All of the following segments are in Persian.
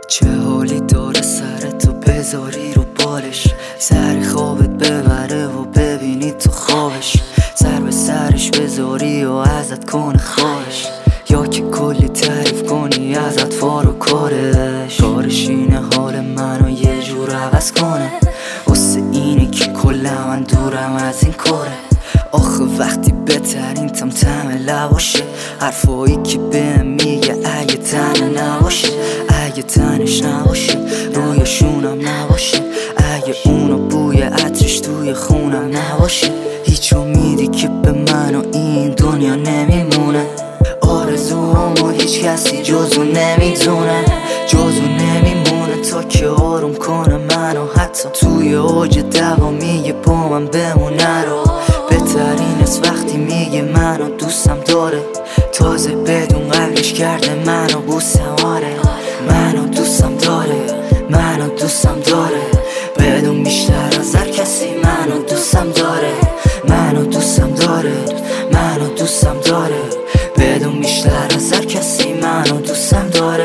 چه حالی داره سرتو بذاری رو بالش، سر خوابت ببره و ببینی تو خوابش، سر به سرش بذاری و ازت کنه خواهش، یا که کلی تعریف کنی ازت فار و کارش اینه حال منو یه جور عوض کنه، واسه اینه که کلا من دورم از این کاره. آخه وقتی بهترین تم لباشه، حرفایی که بهم میگه اگه تنه نباشه، اگه تنش نباشه رویشونم نباشه، اگه اونو بوی عطرش توی خونم نباشه، هیچ امیدی که به من و این دنیا نمیمونه، آرزوهامو هیچ کسی جزو نمیدونه، جزو نمیمونه تا که آروم کنه منو، حتی توی اوج دوا میگه با من بمونه رو. بهترین از وقتی میگه منو دوستم داره، تازه بدون قبلش کرده منو بوسواره، منو دوستم داره، منو دوستم داره، بدون بیشتر از هر کسی منو دوستم داره، منو دوستم داره، منو دوستم داره، بدون بیشتر از هر کسی منو دوستم داره.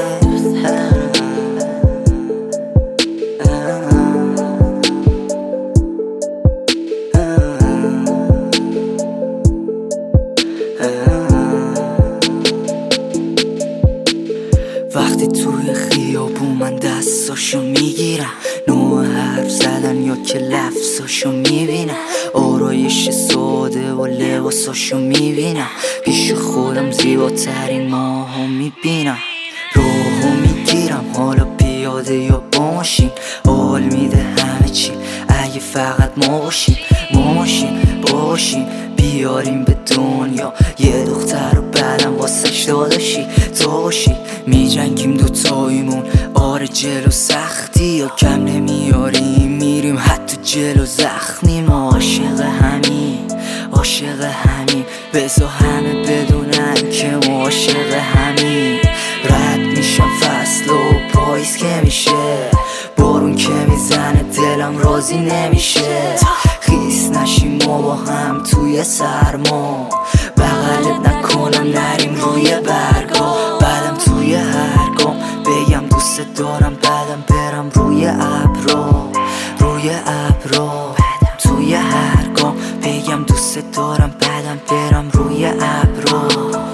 وقتی توی خیابون من دستاشو میگیرم، نوع حرف زدن یا که لفظاشو میبینم، آرایش ساده و لباساشو میبینم، پیش خودم زیباترین ماهو میبینم، راهو میگیرم حالا پیاده یا با ماشین، حال میده همه چی اگه فقط ما باشیم بیاریم به دنیا یه دختر و بعدم واسش داداشی تو باشی، میجنگیم دوتاییمون آره جلو سختی یا کم نمیاریم، میریم حتی جلو زخمی، ما عاشق همین بذار همه بدونن که ما عاشق همین، رد میشم فصل و پاییز که میشه، بارون که میزنه دلم راضی نمیشه، خیس نشیم ما با هم توی سرما، بغلت نکنم نریم روی برگا، بعدم توی هر گام بگم دوست دارم، بعدم برم روی ابرا، توی هر گام بگم دوست دارم، بعدم برم روی ابرا.